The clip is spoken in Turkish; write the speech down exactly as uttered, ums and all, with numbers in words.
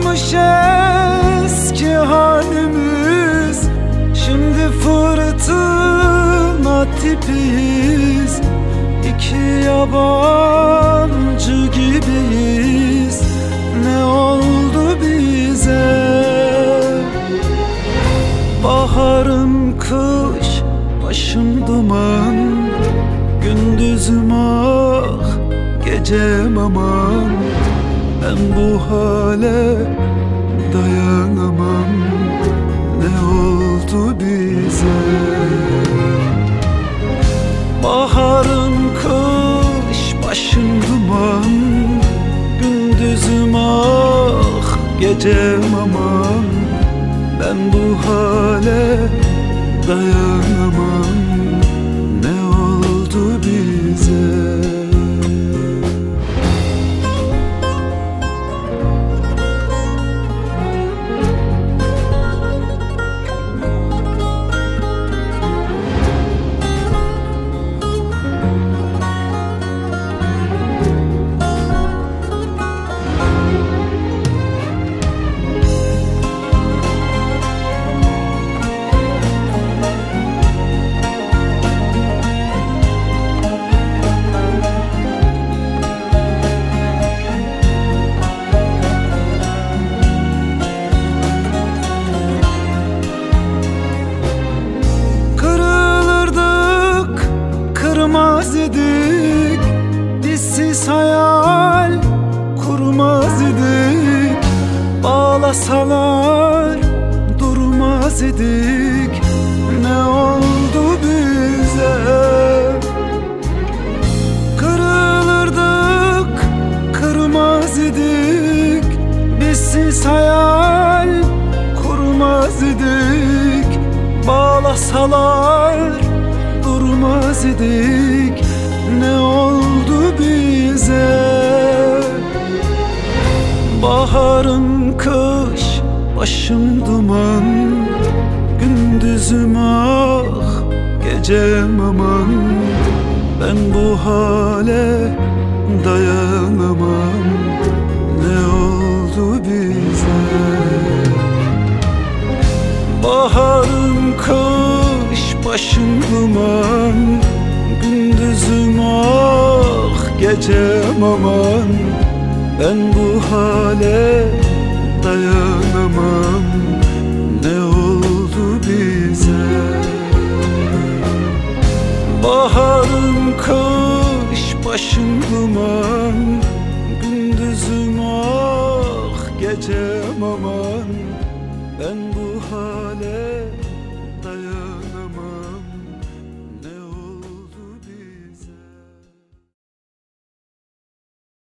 kalmamış eski halimiz. Şimdi fırtına tipiyiz, İki yabancı gibiyiz. Ne oldu bize? Baharım kış, başım duman, gündüzüm ah, gecem aman. Ben bu hale dayanamam. Ne oldu bize? Baharım kış, başım duman, gündüzüm ah, gecem aman. Ben bu hale dayanamam. Ne oldu bize? Kırmaz idik, bizsiz hayal kurmaz idik. Bağlasalar durmaz idik. Ne oldu bize? Kırılırdık, kırmaz idik, bizsiz hayal kurmaz idik. Bağlasalar durmaz idik. Ne oldu bize? Baharım kış, başım duman, gündüzüm ah, gecem aman. Ben bu hale dayanamam. Ne oldu bize? Baharım kış, başım duman, gündüzüm ah, gecem aman. Ben bu hale dayanamam. Ne oldu bize? Baharım kış, başım duman, gündüzüm ah, gecem aman. Ben bu hale dayanamam.